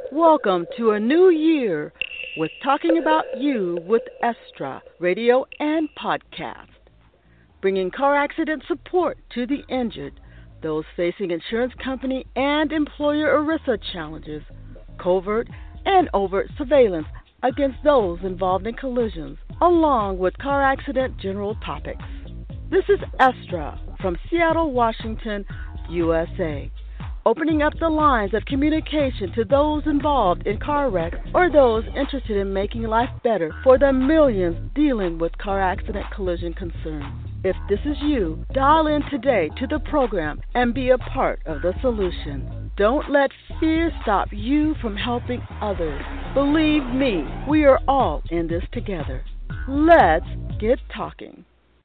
Welcome to a new year with Talking About You with Estra Radio and Podcast, bringing car accident support to the injured, those facing insurance company and employer ERISA challenges, covert and overt surveillance against those involved in collisions, along with car accident general topics. This is Estra from Seattle, Washington, USA, opening up the lines of communication to those involved in car wrecks or those interested in making life better for the millions dealing with car accident collision concerns. If this is you, dial in today to the program and be a part of the solution. Don't let fear stop you from helping others. Believe me, we are all in this together. Let's get talking.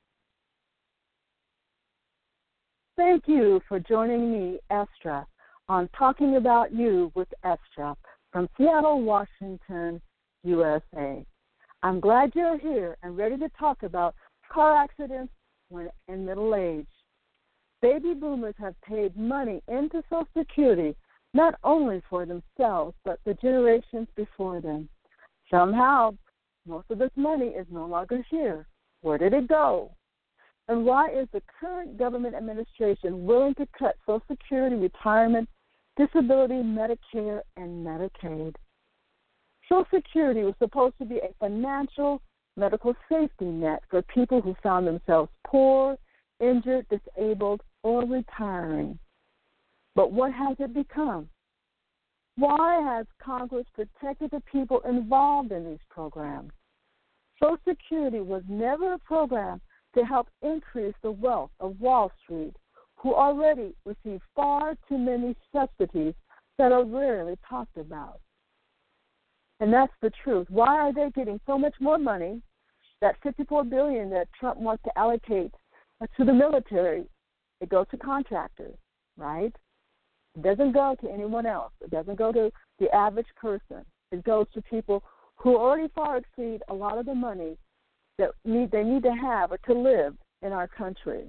Thank you for joining me, Estra, on Talking About You with Estra from Seattle, Washington, USA. I'm glad you're here and ready to talk about car accidents when in middle age. Baby boomers have paid money into Social Security not only for themselves but the generations before them. Somehow, most of this money is no longer here. Where did it go? And why is the current government administration willing to cut Social Security, retirement, disability, Medicare, and Medicaid? Social Security was supposed to be a financial medical safety net for people who found themselves poor, injured, disabled, or retiring. But what has it become? Why has Congress protected the people involved in these programs? Social Security was never a program to help increase the wealth of Wall Street, who already receive far too many subsidies that are rarely talked about. And that's the truth. Why are they getting so much more money? That $54 billion that Trump wants to allocate to the military, it goes to contractors, right? It doesn't go to anyone else. It doesn't go to the average person. It goes to people who already far exceed a lot of the money that they need to have or to live in our country.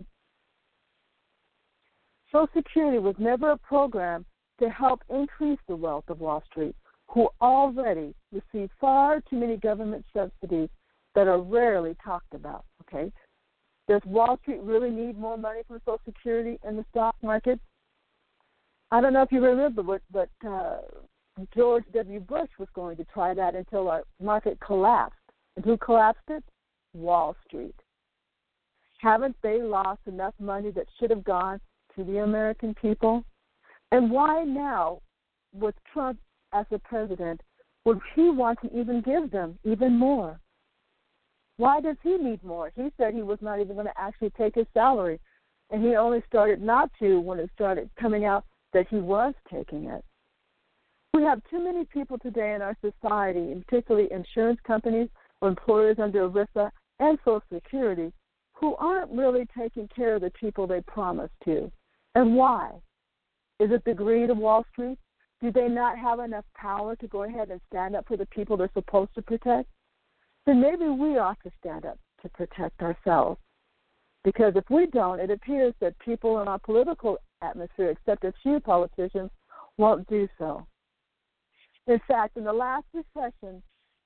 Social Security was never a program to help increase the wealth of Wall Street, who already receive far too many government subsidies that are rarely talked about, okay? Does Wall Street really need more money from Social Security in the stock market? I don't know if you remember, but George W. Bush was going to try that until our market collapsed. And who collapsed it? Wall Street. Haven't they lost enough money that should have gone to the American people? And why now, with Trump as the president, would he want to even give them even more? Why does he need more? He said he was not even going to actually take his salary, and he only started not to when it started coming out that he was taking it. We have too many people today in our society, and particularly insurance companies or employers under ERISA and Social Security, who aren't really taking care of the people they promised to. And why? Is it the greed of Wall Street? Do they not have enough power to go ahead and stand up for the people they're supposed to protect? Then maybe we ought to stand up to protect ourselves. Because if we don't, it appears that people in our political atmosphere, except a few politicians, won't do so. In fact, in the last recession,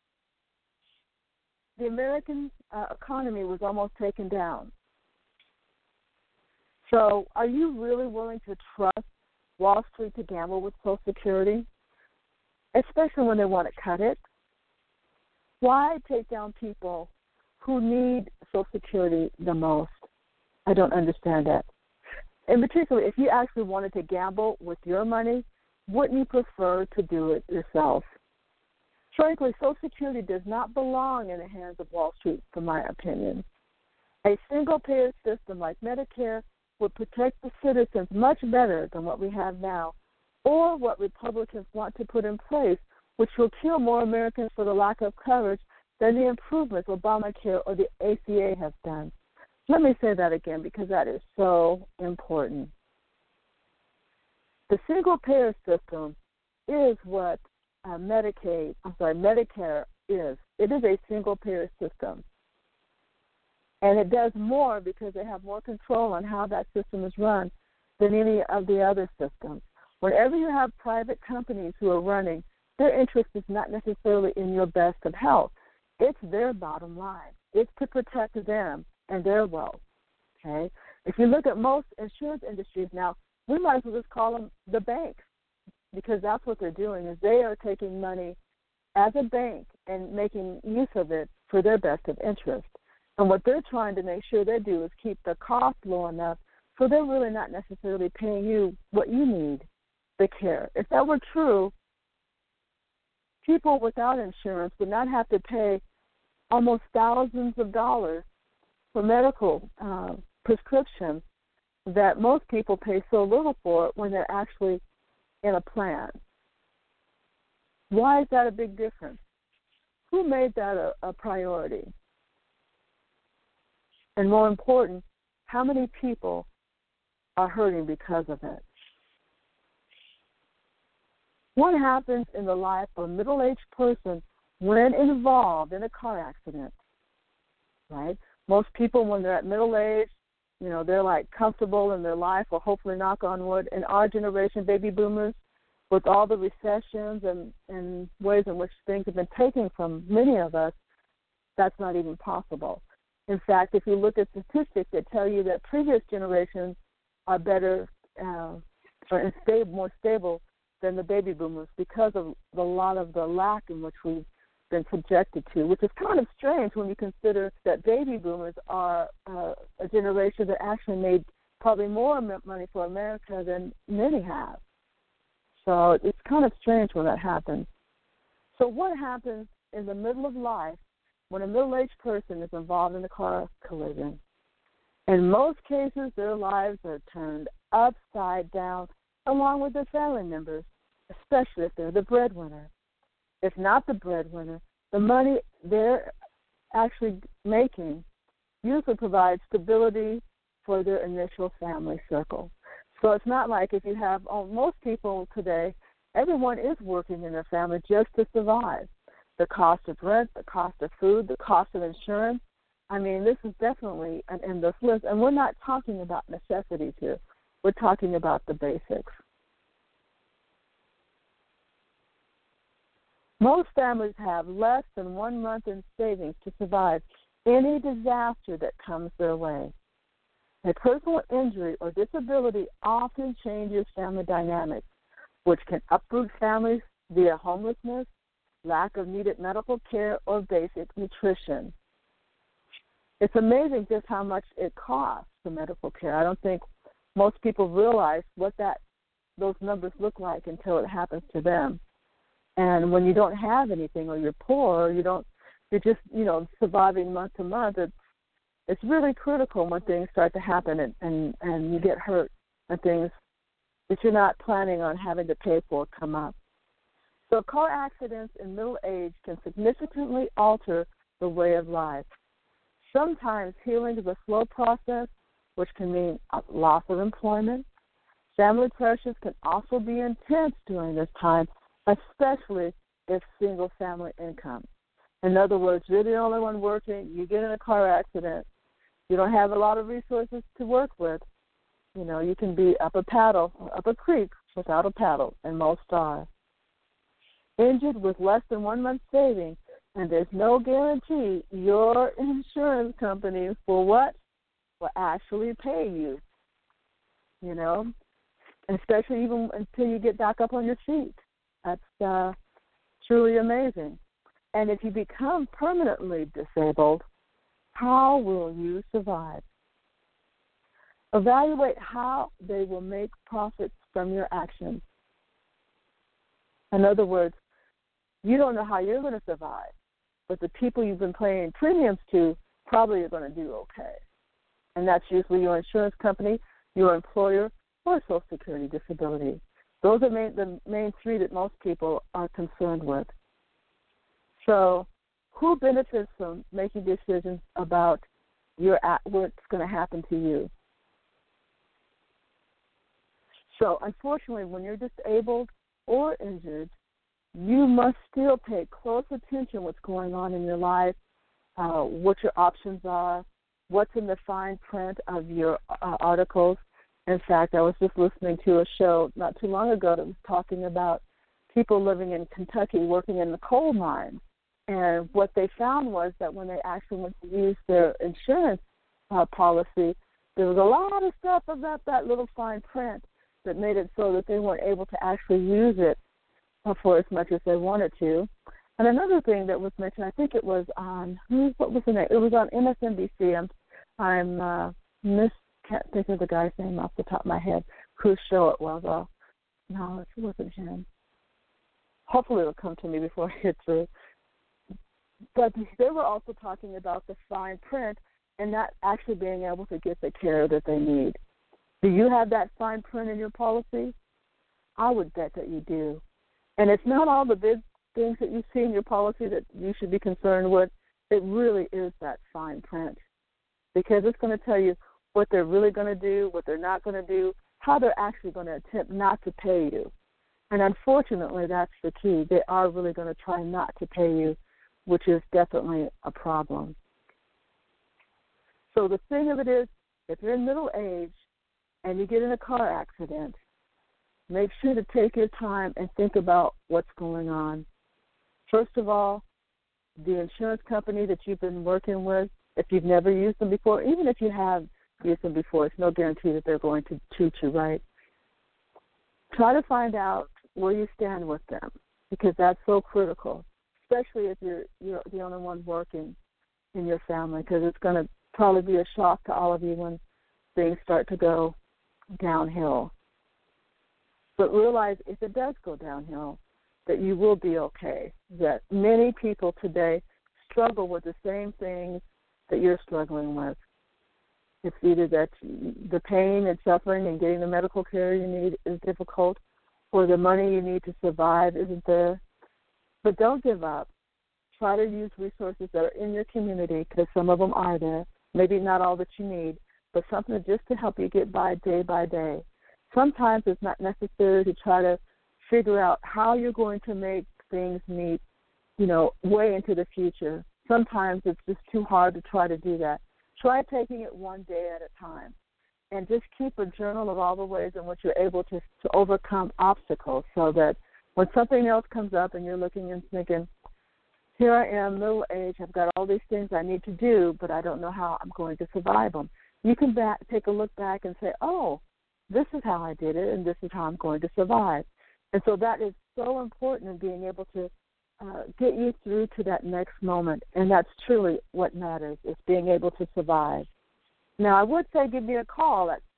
the American economy was almost taken down. So are you really willing to trust Wall Street to gamble with Social Security, especially when they want to cut it? Why take down people who need Social Security the most? I don't understand that. In particular, if you actually wanted to gamble with your money, wouldn't you prefer to do it yourself? Frankly, Social Security does not belong in the hands of Wall Street, for my opinion. A single-payer system like Medicare would protect the citizens much better than what we have now, or what Republicans want to put in place, which will kill more Americans for the lack of coverage than the improvements Obamacare or the ACA have done. Let me say that again because that is so important. The single-payer system is what Medicare is. It is a single-payer system. And it does more because they have more control on how that system is run than any of the other systems. Whenever you have private companies who are running their interest is not necessarily in your best of health. It's their bottom line. It's to protect them and their wealth, okay? If you look at most insurance industries now, we might as well just call them the banks, because that's what they're doing, is they are taking money as a bank and making use of it for their best of interest. And what they're trying to make sure they do is keep the cost low enough so they're really not necessarily paying you what you need, the care. If that were true, people without insurance would not have to pay almost thousands of dollars for medical prescriptions that most people pay so little for when they're actually in a plan. Why is that a big difference? Who made that a priority? And more important, how many people are hurting because of it? What happens in the life of a middle-aged person when involved in a car accident, right? Most people, when they're at middle age, they're like comfortable in their life, or hopefully, knock on wood. In our generation, baby boomers, with all the recessions and ways in which things have been taken from many of us, that's not even possible. In fact, if you look at statistics that tell you that previous generations are better or more stable than the baby boomers because of a lot of the lack in which we've been subjected to, which is kind of strange when you consider that baby boomers are a generation that actually made probably more money for America than many have. So it's kind of strange when that happens. So what happens in the middle of life when a middle-aged person is involved in a car collision? In most cases, their lives are turned upside down along with their family members, especially if they're the breadwinner. If not the breadwinner, the money they're actually making usually provides stability for their initial family circle. So it's not like if you have most people today, everyone is working in their family just to survive. The cost of rent, the cost of food, the cost of insurance. I mean, this is definitely an endless list. And we're not talking about necessities here. We're talking about the basics. Most families have less than 1 month in savings to survive any disaster that comes their way. A personal injury or disability often changes family dynamics, which can uproot families via homelessness, lack of needed medical care, or basic nutrition. It's amazing just how much it costs for medical care. I don't think most people realize what those numbers look like until it happens to them. And when you don't have anything, or you're poor, or you're just surviving month to month, it's really critical when things start to happen and you get hurt and things that you're not planning on having to pay for come up. So car accidents in middle age can significantly alter the way of life. Sometimes healing is a slow process, which can mean a loss of employment. Family pressures can also be intense during this time, especially if single-family income. In other words, you're the only one working, you get in a car accident, you don't have a lot of resources to work with. You can be up a creek without a paddle, and most are. Injured with less than 1 month savings, and there's no guarantee your insurance company will actually pay you, especially even until you get back up on your feet. That's truly amazing. And if you become permanently disabled, how will you survive? Evaluate how they will make profits from your actions. In other words, you don't know how you're going to survive, but the people you've been paying premiums to probably are going to do okay. And that's usually your insurance company, your employer, or Social Security disability. Those are the main three that most people are concerned with. So who benefits from making decisions about what's going to happen to you? So unfortunately, when you're disabled or injured, you must still pay close attention to what's going on in your life, what your options are, what's in the fine print of your articles. In fact, I was just listening to a show not too long ago that was talking about people living in Kentucky working in the coal mines. And what they found was that when they actually went to use their insurance policy, there was a lot of stuff about that little fine print that made it so that they weren't able to actually use it for as much as they wanted to. And another thing that was mentioned, I think it was on, what was the name? It was on MSNBC. Can't think of the guy's name off the top of my head, whose show it was. No, it wasn't him. Hopefully it'll come to me before I get through. But they were also talking about the fine print and not actually being able to get the care that they need. Do you have that fine print in your policy? I would bet that you do. And it's not all the big things that you see in your policy that you should be concerned with. It really is that fine print, because it's going to tell you what they're really going to do, what they're not going to do, how they're actually going to attempt not to pay you. And unfortunately, that's the key. They are really going to try not to pay you, which is definitely a problem. So the thing of it is, if you're in middle age and you get in a car accident, make sure to take your time and think about what's going on. First of all, the insurance company that you've been working with, if you've never used them before, even if you have used them before, it's no guarantee that they're going to treat you right. Try to find out where you stand with them, because that's so critical, especially if you're the only one working in your family, because it's going to probably be a shock to all of you when things start to go downhill. But realize if it does go downhill, that you will be okay, that many people today struggle with the same things that you're struggling with. It's either that the pain and suffering and getting the medical care you need is difficult, or the money you need to survive isn't there. But don't give up. Try to use resources that are in your community, because some of them are there. Maybe not all that you need, but something just to help you get by day. Sometimes it's not necessary to try to figure out how you're going to make things meet, way into the future. Sometimes it's just too hard to try to do that. Try taking it one day at a time, and just keep a journal of all the ways in which you're able to overcome obstacles, so that when something else comes up and you're looking and thinking, here I am, middle age, I've got all these things I need to do, but I don't know how I'm going to survive them. You can take a look back and say, oh, this is how I did it, and this is how I'm going to survive. And so that is so important in being able to get you through to that next moment, and that's truly what matters, is being able to survive. Now, I would say give me a call at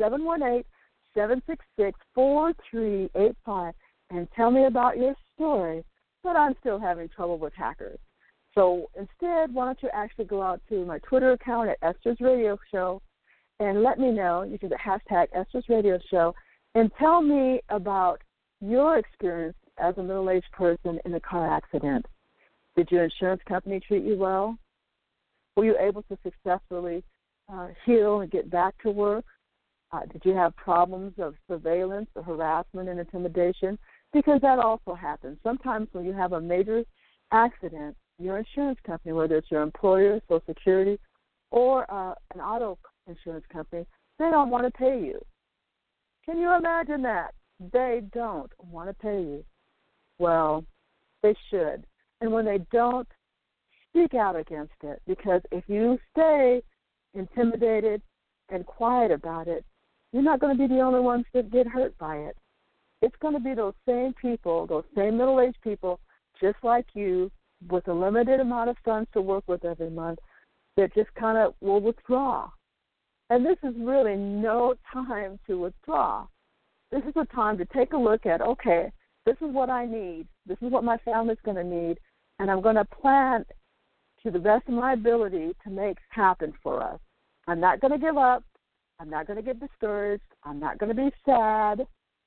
718-766-4385 and tell me about your story, but I'm still having trouble with hackers. So instead, why don't you actually go out to my Twitter account at Esther's Radio Show and let me know. You can hashtag Esther's Radio Show and tell me about your experience as a middle-aged person in a car accident. Did your insurance company treat you well? Were you able to successfully heal and get back to work? Did you have problems of surveillance or harassment and intimidation? Because that also happens. Sometimes when you have a major accident, your insurance company, whether it's your employer, Social Security, or an auto insurance company, they don't want to pay you. Can you imagine that? They don't want to pay you. Well, they should. And when they don't, speak out against it, because if you stay intimidated and quiet about it, you're not going to be the only ones that get hurt by it. It's going to be those same people, those same middle-aged people, just like you, with a limited amount of funds to work with every month, that just kind of will withdraw. And this is really no time to withdraw. This is a time to take a look at, okay, this is what I need. This is what my family's going to need, and I'm going to plan to the best of my ability to make happen for us. I'm not going to give up. I'm not going to get discouraged. I'm not going to be sad.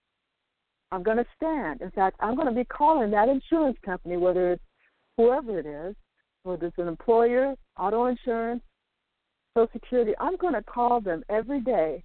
I'm going to stand. In fact, I'm going to be calling that insurance company, whether it's whoever it is, whether it's an employer, auto insurance, Social Security. I'm going to call them every day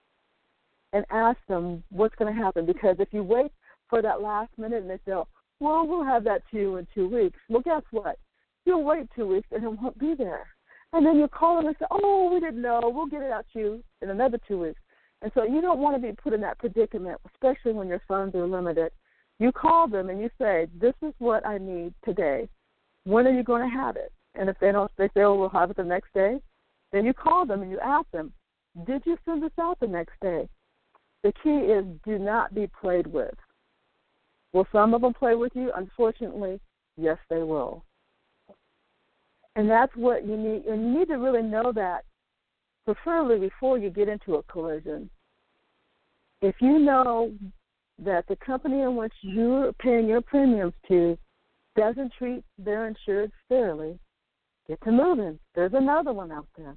and ask them what's going to happen, because if you wait for that last minute and they say, well, we'll have that to you in 2 weeks. Well, guess what? You'll wait 2 weeks and it won't be there. And then you call them and say, oh, we didn't know. We'll get it out to you in another 2 weeks. And so you don't want to be put in that predicament, especially when your funds are limited. You call them and you say, this is what I need today. When are you going to have it? And if they don't, they say, oh, we'll have it the next day. Then you call them and you ask them, did you send this out the next day? The key is do not be played with. Will some of them play with you? Unfortunately, yes, they will. And that's what you need. And you need to really know that, preferably before you get into a collision. If you know that the company in which you're paying your premiums to doesn't treat their insured fairly, get to moving. There's another one out there.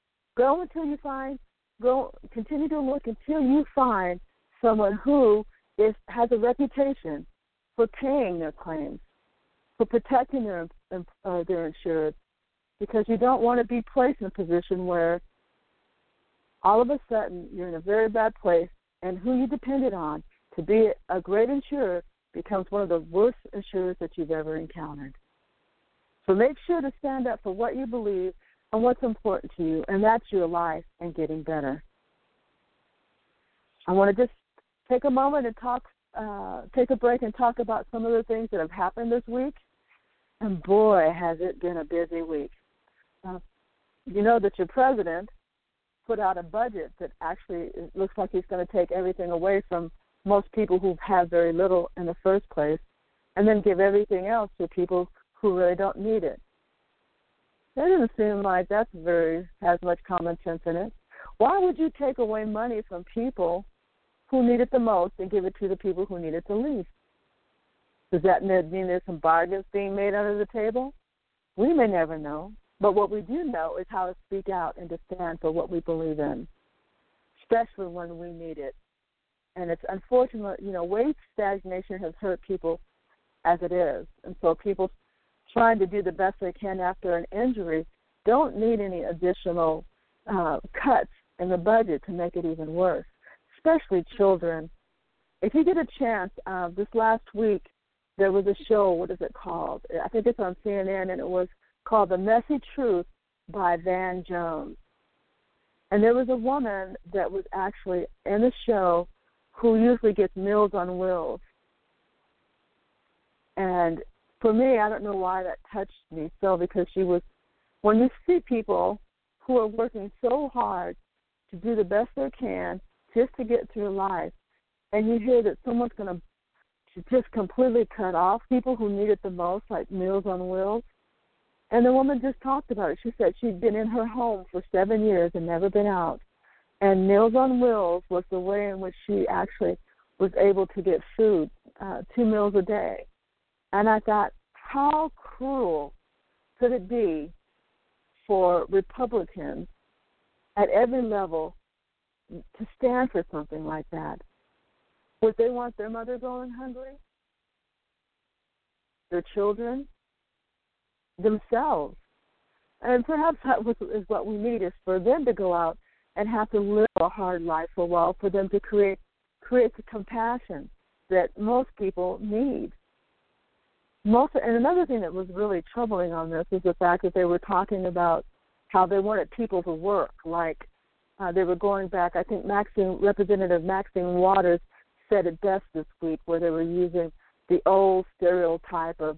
Continue to look until you find someone who has a reputation for paying their claims, for protecting their insured, because you don't want to be placed in a position where all of a sudden you're in a very bad place and who you depended on to be a great insurer becomes one of the worst insurers that you've ever encountered. So make sure to stand up for what you believe and what's important to you, and that's your life and getting better. I want to just take a moment and take a break and talk about some of the things that have happened this week. And boy, has it been a busy week. You know that your president put out a budget that actually it looks like he's going to take everything away from most people who have very little in the first place and then give everything else to people who really don't need it. That doesn't seem like that has much common sense in it. Why would you take away money from people who need it the most and give it to the people who need it the least? Does that mean there's some bargains being made under the table? We may never know. But what we do know is how to speak out and to stand for what we believe in, especially when we need it. And it's unfortunate, wage stagnation has hurt people as it is. And so people trying to do the best they can after an injury don't need any additional cuts in the budget to make it even worse, especially children. If you get a chance, this last week there was a show, what is it called? I think it's on CNN, and it was called The Messy Truth by Van Jones. And there was a woman that was actually in the show who usually gets Meals on Wheels. And for me, I don't know why that touched me so, because when you see people who are working so hard to do the best they can just to get through life, and you hear that someone's going to just completely cut off people who need it the most, like Meals on Wheels. And the woman just talked about it. She said she'd been in her home for 7 years and never been out. And Meals on Wheels was the way in which she actually was able to get food, 2 meals a day. And I thought, how cruel could it be for Republicans at every level to stand for something like that? Would they want their mother going hungry? Their children? Themselves? And perhaps that is what we need, is for them to go out and have to live a hard life for a while, for them to create the compassion that most people need. And another thing that was really troubling on this is the fact that they were talking about how they wanted people to work. Like they were going back, I think Representative Maxine Waters said it best this week, where they were using the old stereotype of,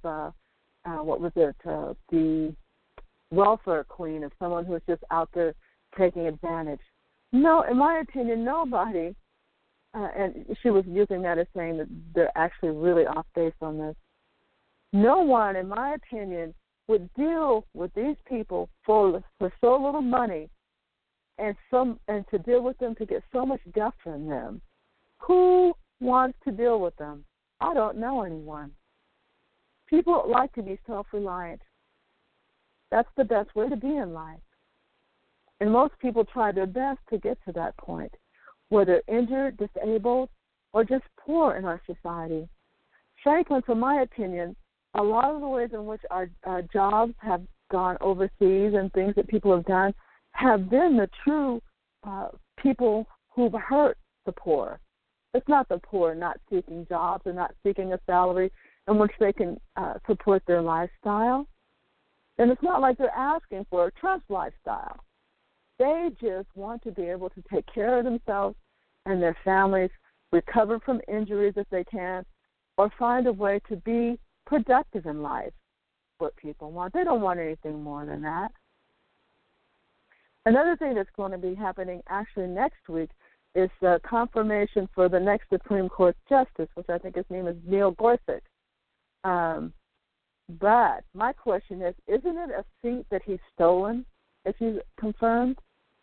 the welfare queen, of someone who was just out there taking advantage. No, in my opinion, nobody, and she was using that as saying that they're actually really off base on this. No one, in my opinion, would deal with these people for so little money and to deal with them to get so much guff from them. Who wants to deal with them? I don't know anyone. People like to be self-reliant. That's the best way to be in life. And most people try their best to get to that point, whether injured, disabled, or just poor in our society. Frankly, from my opinion, a lot of the ways in which our jobs have gone overseas and things that people have done have been the true people who've hurt the poor. It's not the poor not seeking jobs or not seeking a salary in which they can support their lifestyle. And it's not like they're asking for a Trump lifestyle. They just want to be able to take care of themselves and their families, recover from injuries if they can, or find a way to be productive in life. What people want. They don't want anything more than that. Another thing that's going to be happening actually next week is the confirmation for the next Supreme Court Justice, which I think his name is Neil Gorsuch. But my question is, isn't it a seat that he's stolen if he's confirmed?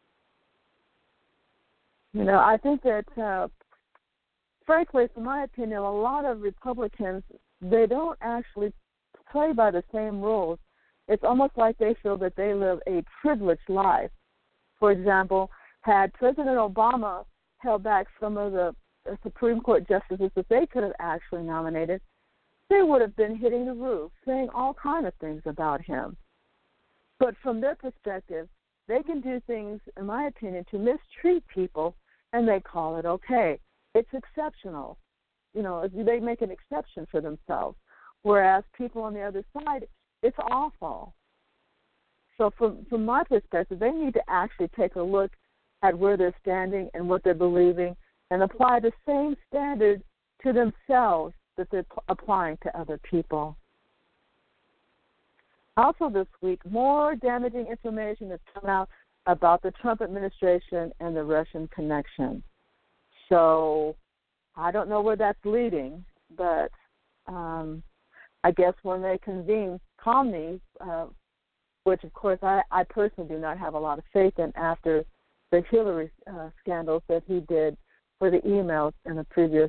You know, I think that, frankly, from my opinion, a lot of Republicans, they don't actually play by the same rules. It's almost like they feel that they live a privileged life. For example, had President Obama held back some of the Supreme Court justices that they could have actually nominated, they would have been hitting the roof, saying all kinds of things about him. But from their perspective, they can do things, in my opinion, to mistreat people, and they call it okay. It's exceptional. You know, they make an exception for themselves. Whereas people on the other side, it's awful. So from my perspective, they need to actually take a look at where they're standing and what they're believing and apply the same standard to themselves that they're applying to other people. Also this week, more damaging information has come out about the Trump administration and the Russian connection. So I don't know where that's leading, but I guess when they convene Comey, which of course I personally do not have a lot of faith in after the Hillary scandals that he did for the emails in the previous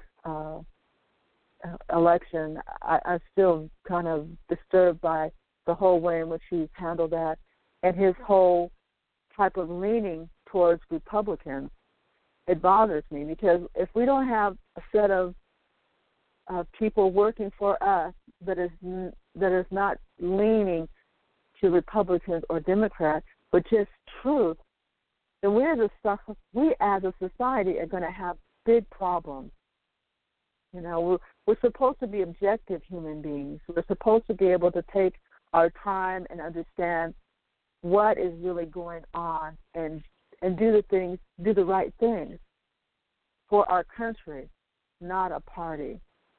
election, I'm still kind of disturbed by the whole way in which he's handled that and his whole type of leaning towards Republicans. It bothers me because if we don't have a set of people working for us that is not leaning to Republicans or Democrats, but just truth, then we as a society are going to have big problems. You know, we're supposed to be objective human beings. We're supposed to be able to take our time and understand what is really going on and do the right things for our country, not a party.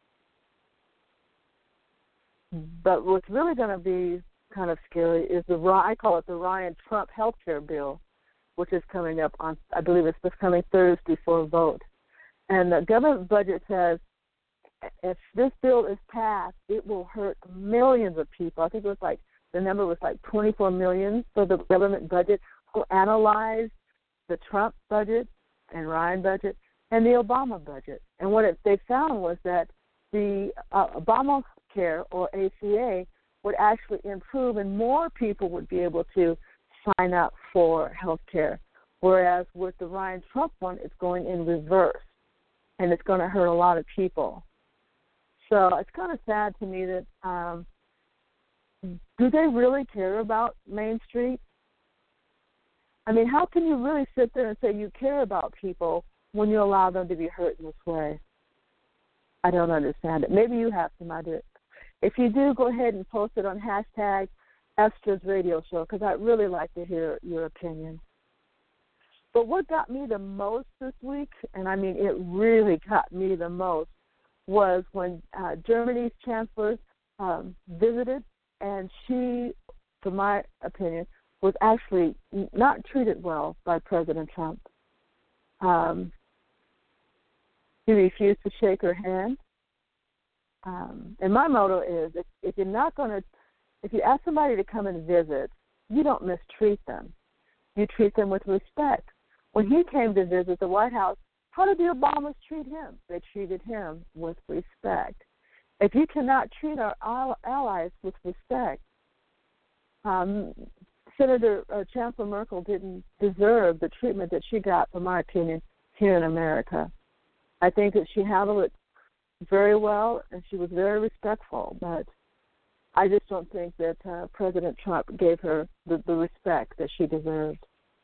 But what's really going to be kind of scary is I call it the Ryan Trump health care bill, which is coming up on, I believe it's this coming Thursday for a vote. And the government budget says if this bill is passed, it will hurt millions of people. I think the number was like 24 million for the government budget, who analyzed the Trump budget and Ryan budget and the Obama budget. And what they found was that the Obamacare or ACA would actually improve and more people would be able to sign up for health care, whereas with the Ryan Trump one, it's going in reverse, and it's going to hurt a lot of people. So it's kind of sad to me that do they really care about Main Street? I mean, how can you really sit there and say you care about people when you allow them to be hurt in this way? I don't understand it. Maybe you have some idea. If you do, go ahead and post it on hashtag Estra's Radio Show, because I'd really like to hear your opinion. But what got me the most this week, and I mean it really got me the most, was when Germany's chancellor visited, and she, to my opinion, was actually not treated well by President Trump. He refused to shake her hand. And my motto is, if you ask somebody to come and visit, you don't mistreat them. You treat them with respect. When he came to visit the White House, how did the Obamas treat him? They treated him with respect. If you cannot treat our allies with respect, Chancellor Merkel didn't deserve the treatment that she got, in my opinion, here in America. I think that she handled it very well, and she was very respectful, but I just don't think that President Trump gave her the respect that she deserved.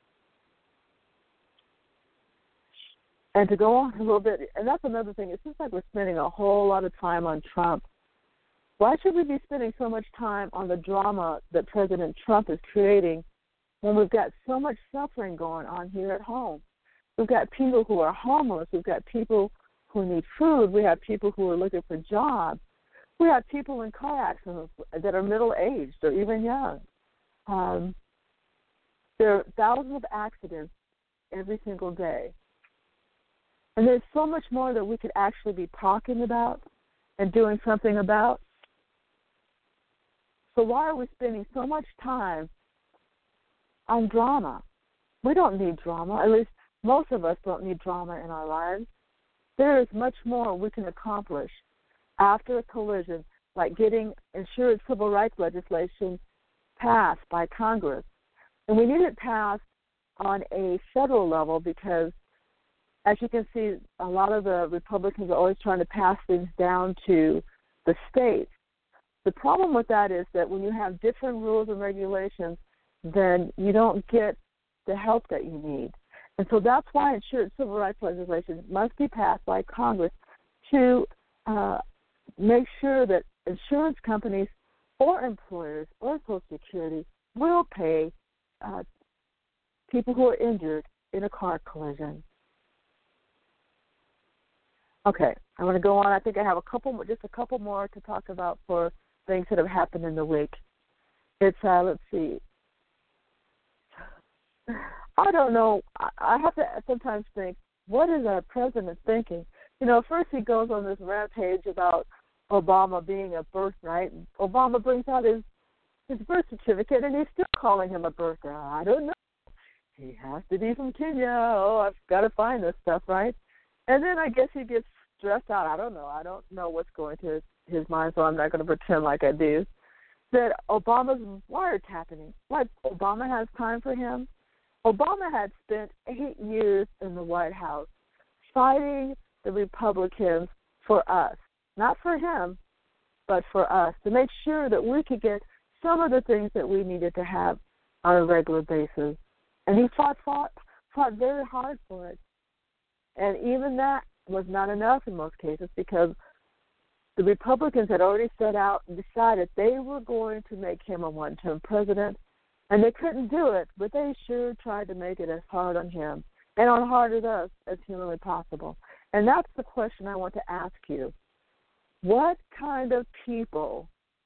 And to go on a little bit, and that's another thing, it seems like we're spending a whole lot of time on Trump. Why should we be spending so much time on the drama that President Trump is creating when we've got so much suffering going on here at home? We've got people who are homeless. We've got people who need food. We have people who are looking for jobs. We have people in car accidents that are middle-aged or even young. There are thousands of accidents every single day. And there's so much more that we could actually be talking about and doing something about. So why are we spending so much time on drama? We don't need drama. At least most of us don't need drama in our lives. There is much more we can accomplish after a collision, like getting insured civil rights legislation passed by Congress. And we need it passed on a federal level because, as you can see, a lot of the Republicans are always trying to pass things down to the states. The problem with that is that when you have different rules and regulations, then you don't get the help that you need. And so that's why insured civil rights legislation must be passed by Congress to make sure that insurance companies or employers or Social Security will pay people who are injured in a car collision. Okay, I'm going to go on. I think I have just a couple more to talk about for things that have happened in the week. It's, let's see. I don't know. I have to sometimes think, what is our president thinking? You know, first he goes on this rampage about Obama being a birthright. Obama brings out his birth certificate, and he's still calling him a birthright. I don't know. He has to be from Kenya. Oh, I've got to find this stuff, right? And then I guess he gets stressed out. I don't know. I don't know what's going to his mind, so I'm not going to pretend like I do. That Obama's wiretapping. Like, Obama has time for him? Obama had spent 8 years in the White House fighting the Republicans for us. Not for him, but for us, to make sure that we could get some of the things that we needed to have on a regular basis. And he fought very hard for it. And even that was not enough in most cases because the Republicans had already set out and decided they were going to make him a one-term president. And they couldn't do it, but they sure tried to make it as hard on him and on hard as us as humanly possible. And that's the question I want to ask you. What kind of people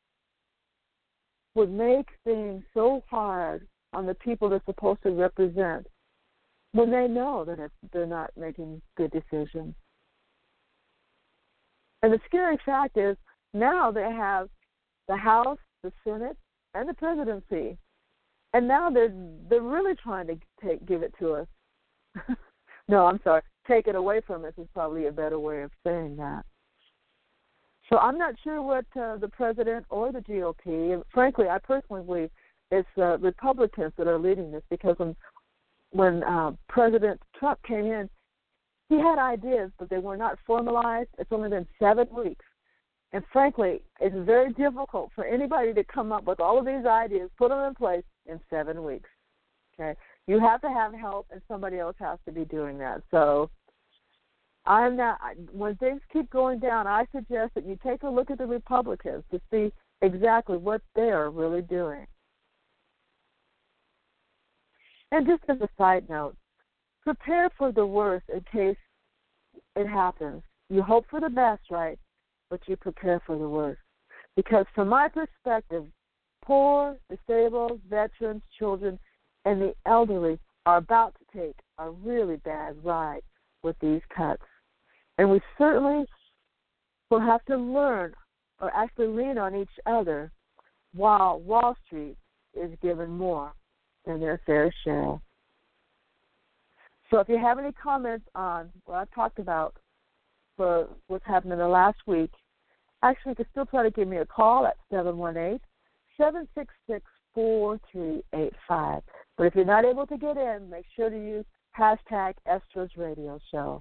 would make things so hard on the people they're supposed to represent when they know that they're not making good decisions? And the scary fact is now they have the House, the Senate, and the presidency. And now they're really trying to give it to us. No, I'm sorry. Take it away from us is probably a better way of saying that. So I'm not sure what the president or the GOP, and frankly, I personally believe it's Republicans that are leading this because when President Trump came in, he had ideas, but they were not formalized. It's only been 7 weeks. And frankly, it's very difficult for anybody to come up with all of these ideas, put them in place in 7 weeks. Okay? You have to have help, and somebody else has to be doing that. So when things keep going down, I suggest that you take a look at the Republicans to see exactly what they are really doing. And just as a side note, prepare for the worst in case it happens. You hope for the best, right? But you prepare for the worst. Because from my perspective, poor, disabled, veterans, children, and the elderly are about to take a really bad ride with these cuts. And we certainly will have to learn or actually lean on each other while Wall Street is given more than their fair share. So if you have any comments on what I talked about for what's happened in the last week, actually you can still try to give me a call at 718-766-4385. But if you're not able to get in, make sure to use hashtag Estra's Radio Show.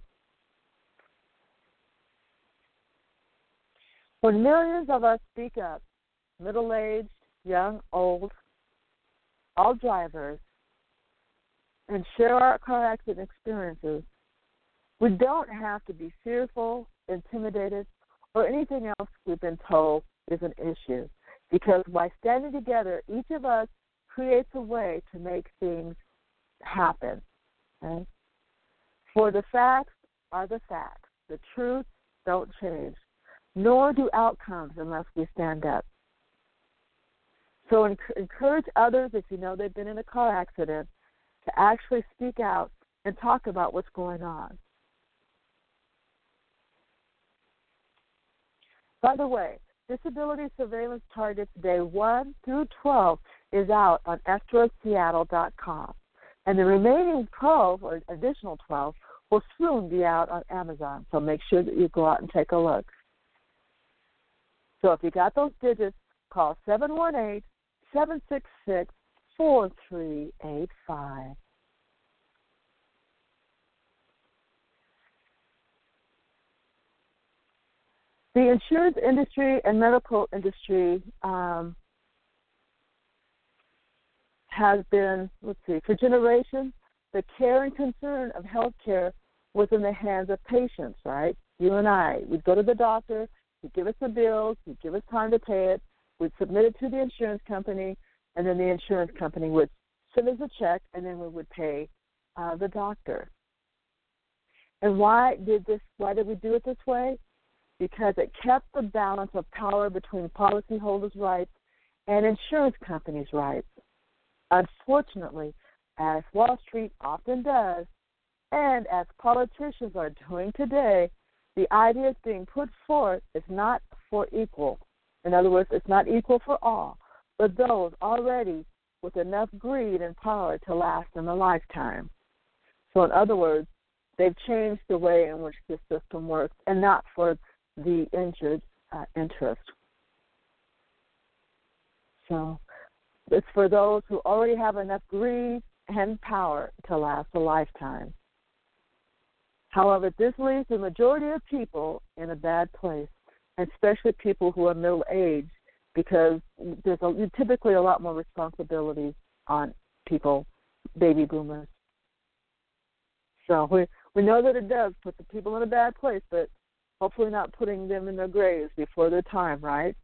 When millions of us speak up, middle-aged, young, old, all drivers, and share our car accident experiences, we don't have to be fearful, intimidated, or anything else we've been told is an issue. Because by standing together, each of us creates a way to make things happen. Okay? For the facts are the facts. the truth don't change, nor do outcomes unless we stand up. So encourage others, if you know they've been in a car accident, to actually speak out and talk about what's going on. By the way, Disability Surveillance Targets Day 1 through 12 is out on ESTRASeattle.com. And the remaining 12, or additional 12, will soon be out on Amazon. So make sure that you go out and take a look. So if you got those digits, call 718-766-4385. The insurance industry and medical industry has been, for generations, the care and concern of healthcare was in the hands of patients, right? You and I, we'd go to the doctor, he'd give us the bills, he'd give us time to pay it, we'd submit it to the insurance company, and then the insurance company would send us a check, and then we would pay the doctor. And why did we do it this way? Because it kept the balance of power between policyholders' rights and insurance companies' rights. Unfortunately, as Wall Street often does, and as politicians are doing today, the ideas being put forth is not for equal. In other words, it's not equal for all, but those already with enough greed and power to last in a lifetime. So in other words, they've changed the way in which this system works, and not for the injured interest. So it's for those who already have enough greed and power to last a lifetime. However, this leaves the majority of people in a bad place, especially people who are middle-aged, because there's typically a lot more responsibilities on people, baby boomers. So we know that it does put the people in a bad place, but hopefully not putting them in their graves before their time, right?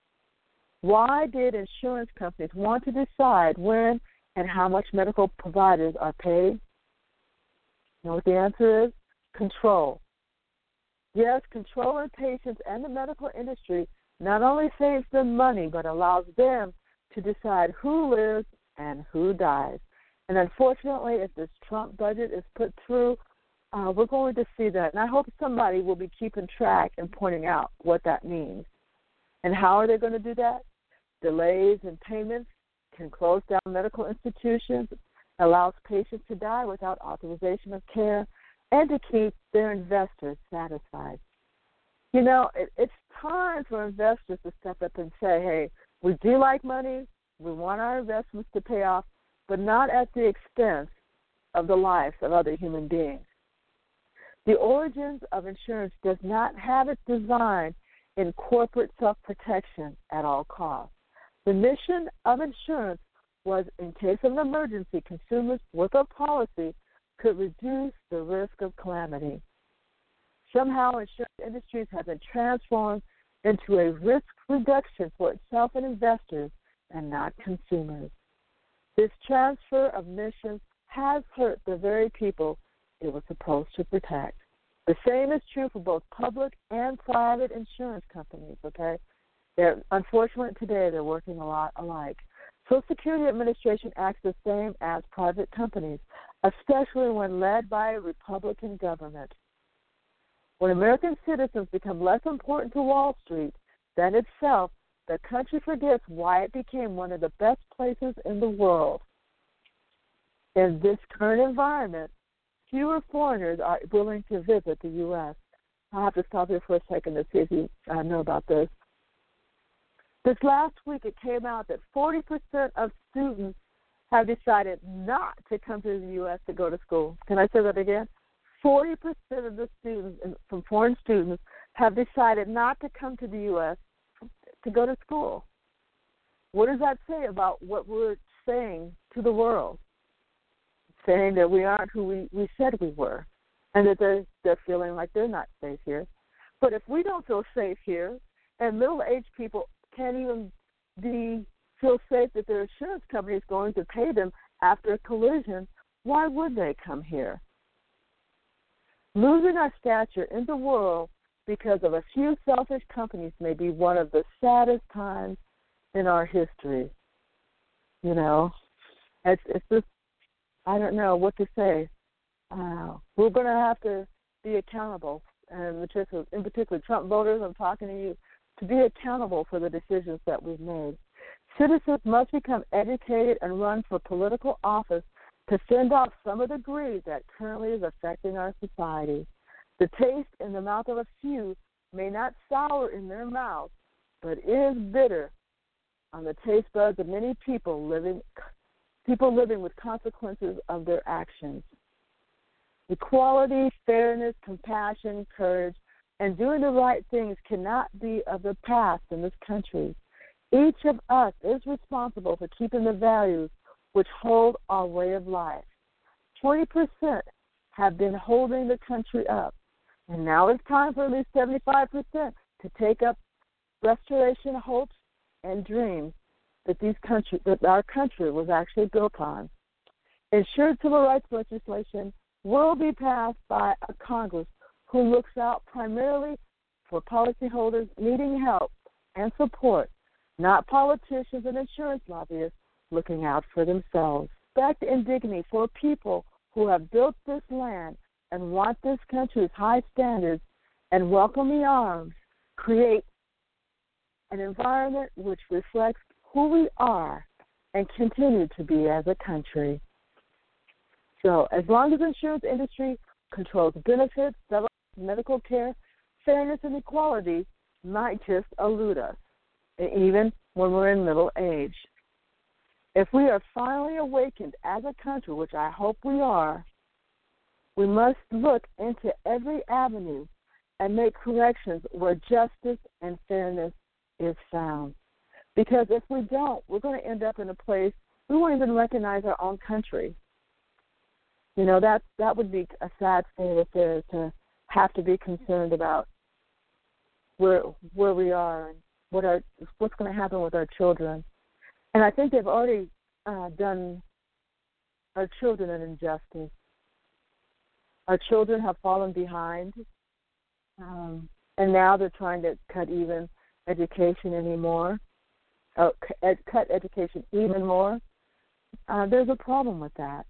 Why did insurance companies want to decide when and how much medical providers are paid? You know what the answer is? Control. Yes, controlling patients and the medical industry not only saves them money, but allows them to decide who lives and who dies. And unfortunately, if this Trump budget is put through, we're going to see that. And I hope somebody will be keeping track and pointing out what that means. And how are they going to do that? Delays in payments can close down medical institutions, allows patients to die without authorization of care, and to keep their investors satisfied. You know, it's time for investors to step up and say, hey, we do like money, we want our investments to pay off, but not at the expense of the lives of other human beings. The origins of insurance does not have its design in corporate self-protection at all costs. The mission of insurance was, in case of an emergency, consumers with a policy could reduce the risk of calamity. Somehow, insurance industries have been transformed into a risk reduction for itself and investors, and not consumers. This transfer of missions has hurt the very people it was supposed to protect. The same is true for both public and private insurance companies, okay? Unfortunately, today they're working a lot alike. Social Security Administration acts the same as private companies, especially when led by a Republican government. When American citizens become less important to Wall Street than itself, the country forgets why it became one of the best places in the world. In this current environment, fewer foreigners are willing to visit the U.S. I'll have to stop here for a second to see if you know about this. This last week it came out that 40% of students have decided not to come to the U.S. to go to school. Can I say that again? 40% of the students from foreign students have decided not to come to the U.S. to go to school. What does that say about what we're saying to the world? Saying that we aren't who we said we were, and that they're feeling like they're not safe here. But if we don't feel safe here, and middle-aged people can't even feel safe that their insurance company is going to pay them after a collision, why would they come here? Losing our stature in the world because of a few selfish companies may be one of the saddest times in our history. You know, it's just, I don't know what to say. We're going to have to be accountable, and in particular Trump voters, I'm talking to you, to be accountable for the decisions that we've made. Citizens must become educated and run for political office to fend off some of the greed that currently is affecting our society. The taste in the mouth of a few may not sour in their mouth, but is bitter on the taste buds of many people living with consequences of their actions. Equality, fairness, compassion, courage, and doing the right things cannot be of the past in this country. Each of us is responsible for keeping the values which hold our way of life. 20% have been holding the country up, and now it's time for at least 75% to take up restoration hopes and dreams that our country was actually built on. Ensured civil rights legislation will be passed by a Congress who looks out primarily for policyholders needing help and support, not politicians and insurance lobbyists looking out for themselves. Respect and dignity for people who have built this land and want this country's high standards and welcoming arms create an environment which reflects who we are and continue to be as a country. So as long as the insurance industry controls benefits, medical care, fairness, and equality might just elude us, even when we're in middle age. If we are finally awakened as a country, which I hope we are, we must look into every avenue and make corrections where justice and fairness is found. Because if we don't, we're going to end up in a place we won't even recognize our own country. You know, that would be a sad state of affairs, to have to be concerned about where we are and what's going to happen with our children. And I think they've already done our children an injustice. Our children have fallen behind, and now they're trying to cut education anymore. Cut education even more. There's a problem with that.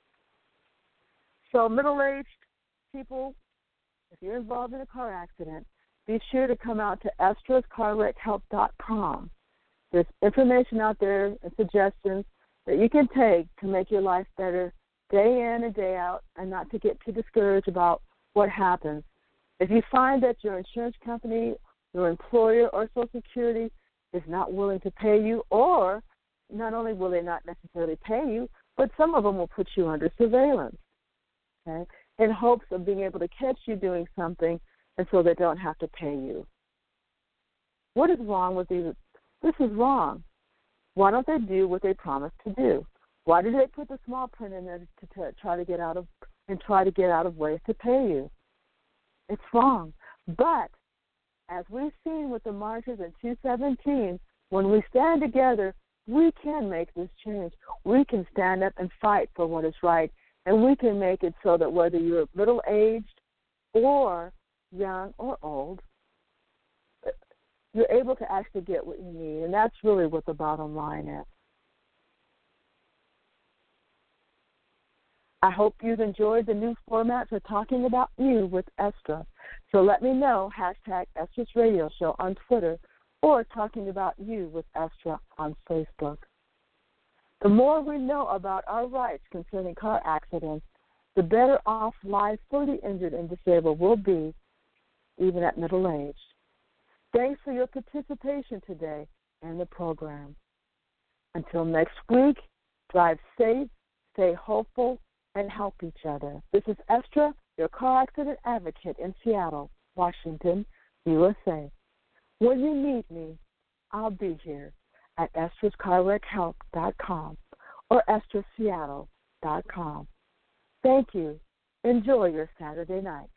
So middle-aged people, if you're involved in a car accident, be sure to come out to estrascarwreckhelp.com. There's information out there and suggestions that you can take to make your life better day in and day out, and not to get too discouraged about what happens. If you find that your insurance company, your employer, or Social Security is not willing to pay you, or not only will they not necessarily pay you, but some of them will put you under surveillance, okay, in hopes of being able to catch you doing something, and so they don't have to pay you. What is wrong with these? This is wrong. Why don't they do what they promised to do? Why do they put the small print in there to try to get out of ways to pay you? It's wrong. But as we've seen with the marches in 2017, when we stand together, we can make this change. We can stand up and fight for what is right, and we can make it so that whether you're middle-aged or young or old, you're able to actually get what you need, and that's really what the bottom line is. I hope you've enjoyed the new format for Talking About You with Estra. So let me know, #Estra's Radio Show on Twitter, or Talking About You with Estra on Facebook. The more we know about our rights concerning car accidents, the better off lives for the injured and disabled will be, even at middle age. Thanks for your participation today in the program. Until next week, drive safe, stay hopeful, and help each other. This is Estra, your car accident advocate in Seattle, Washington, USA. When you need me, I'll be here at estrascarwreckhelp.com or estraseattle.com. Thank you. Enjoy your Saturday night.